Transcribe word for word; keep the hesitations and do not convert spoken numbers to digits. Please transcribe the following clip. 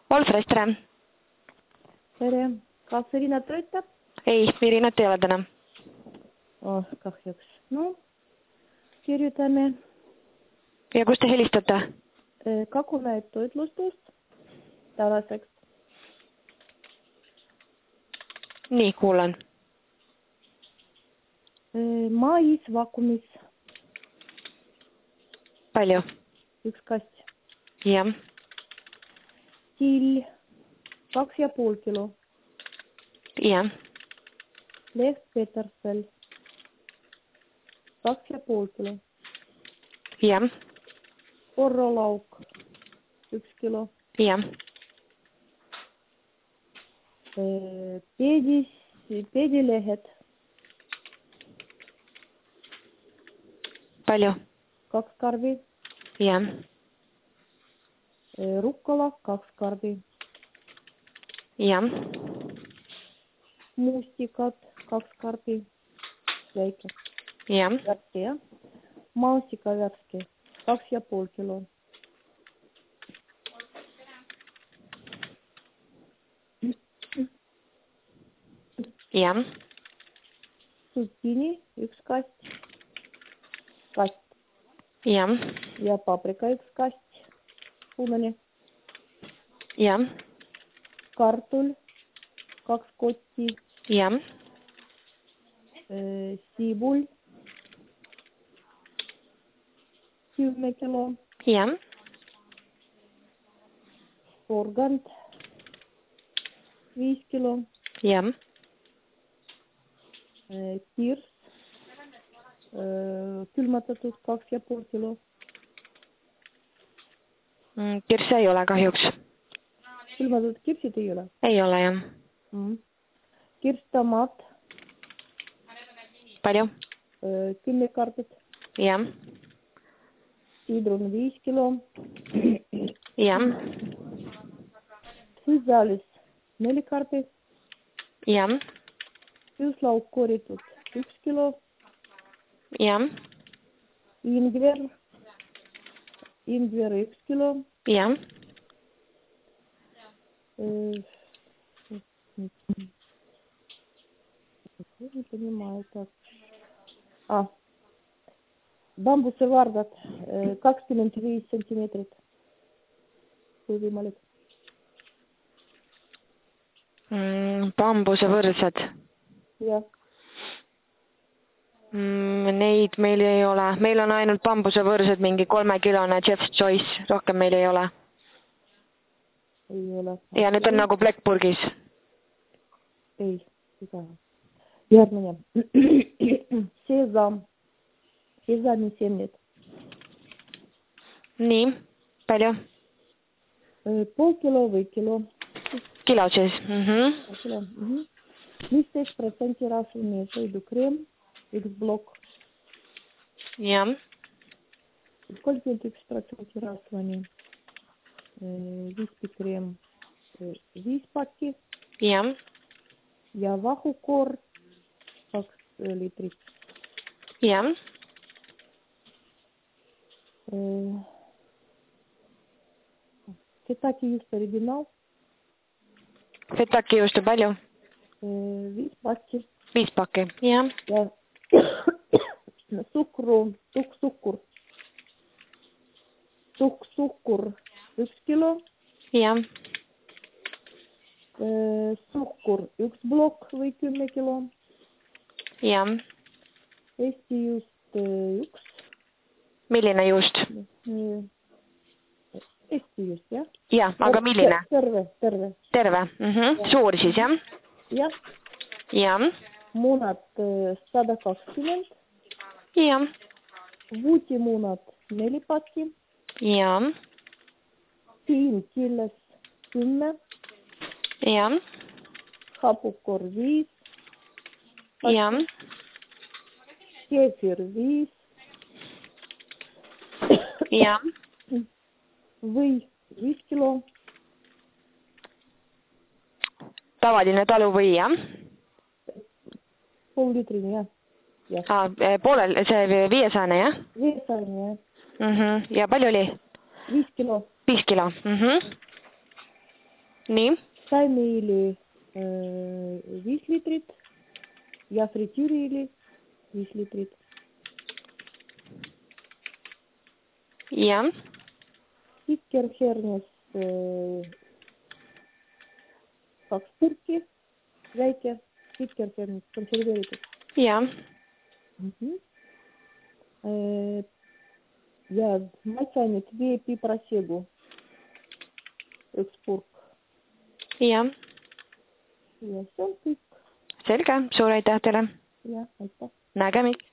Olfres, tere! Tere! Kas Irina töötab? Ei, Irinat ei ole täna. Oh, kahjuks. No, kirjutame. Ja kus te helistate? Kakune toitlustust tänaseks. Nii, kuulan. Mais vakuumis. Palju? Üks kast. Jah. Sill kaks ja pool kilo. Jah. Leht petersel kaks ja pool kilo. Jah. Orrolauk üks kilo. Jah. Peedis, peedilehed. Palju? Kaks karbi. Jah. Rukola kaks karbi. Jah. Mustikad kaks karbi. Väike. Jah. Värske, jah. Mausika värske kaks ja pool kilo. Jah. Zucchini üks kast. Kast. Jah. Ja paprika üks kast. Punane. Jah. Kartul kaks kotti. Jah. Sibul kümme kilo. Jah. Porgand viis kilo. Jah. Kirs külmatatud kaks ja pool kilo. Kirse ei ole kahjuks. Külmatatud kirsid ei ole? Ei ole, jah. Mm. Kirstomaat. Palju? Kümme karbit. Jah. Sidrun viis kilo. Jah. Süzalis neli karbit. Jah. Püüslauk koritud üks kilo. Jah. Ingver. Ingver üks kilo. Jah. Не понимаю так. А. Bambusevardad kakskümmend viis sentimeetrit. Kui võimalik. Mm, bambusevõrsed. Jah. Mm, neid meil ei ole. Meil on ainult bambusevõrsed, mingi kolmekilone Jeff's Choice. Rohkem meil ei ole. Ei ole. Ja need on nagu Blackburgis. Ei, iga. Järgmine. Sesam. Sesami semned. Nii, palju? Pool kilo või kilo. Kilo siis. Mhm. Kilo. Mhm. viisteist protsenti rasvane sõidukrem. Üks blok. Jah. kolmkümmend üks protsenti rasvane. Vispikrem. Viis pakki. Jah. Ja vahukoor. Kaks liitrit. Jah. Fetaki just original. Fetaki just palju? Viis pakki. Viis pakki, jah. Ja sukru, tuksuhkur. Tuksuhkur üks kilo. Jah. Suhkur üks blok või kümme kilo. Jah. Eesti just üks. Milline just? Eesti just, jah? Jah, aga milline? Terve, terve. Terve, mhm. Suur siis, jah? Jah. Jah. Munad sada kakskümmend. Jah. Vuutimunad neli pakki. Jah. Piim killes kümme. Jah. Hapukor viis. Jah. Kefir viis. Jah. Või viis kilo. Tavaline taluvõi, jah? Pool liitrini, jah. Ja. Ah, poolel, see viiesajane, jah? Viiesajane, jah. Mhm. Ja palju oli? Viis kilo. Viis kilo, mhm. nii. Taimeõli viis liitrit ja fritüüriõli viis liitrit. Ja. Kikkerhernes kaks purki, väike kikkerhernes konserveeritud. Ja. Mm-hmm. Ja maitseainet veepiprasegu üks purk. Ja. Ja see on kõik. Selge, suur aitäh teile. Ja, aitäh. Nägemist.